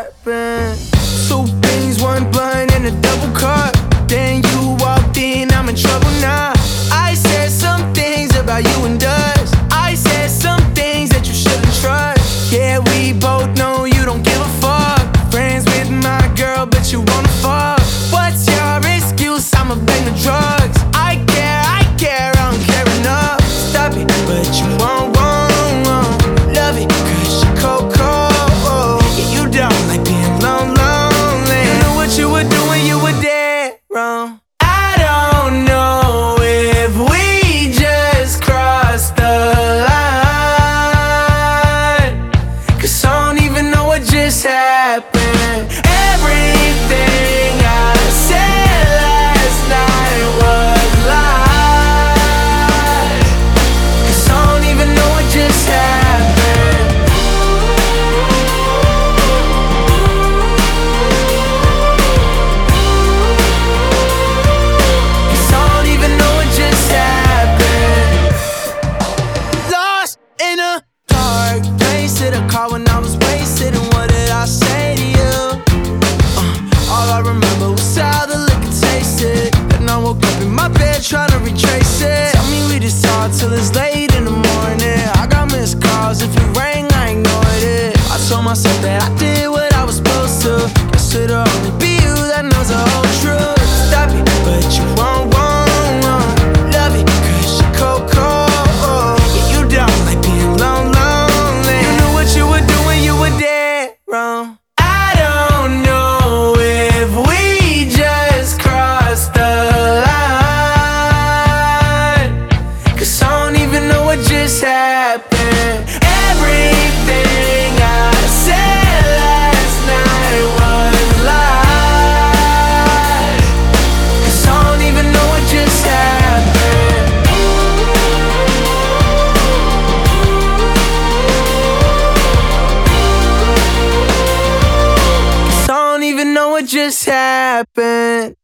happened. Two things, one blunt and a double cup. Then you walked in, I'm in trouble now. I said some things about you and us. I said some things that you shouldn't trust. Yeah, we both know you don't give a fuck. Friends with my girl, but you wanna fuck. What's your excuse? I'ma blame the drugs. I care, I don't care enough. Stop it, but you won't. Love it, cause you're cold. Yeah, you don't like being lonely. You know what you were doing, you were dead wrong. I don't know if we just crossed the line, cause I don't even know what just happened. Everything I said last night was lies, cause I don't even know what just happened. Cause I don't even know what just happened. Lost in a dark place, hit a car when I was wasted, and what did I say to you? All I remember was how the liquor tasted. Then I woke up in my bed trying to retrace it. Tell me we just talked till it's late in the morning. I got missed calls, if it rang I ignored it. I told myself that I did what I was supposed to. Guess it'll only be you that knows the whole truth. Stop it, but you won't. Love it, cause you're cold. Yeah, you don't like being lonely. You knew what you were doing, you were dead wrong. I don't know if we just crossed the line, cause I don't even know what just happened. Everything I said last night was lies, cause I don't even know what just happened. Cause I don't even know what just happened.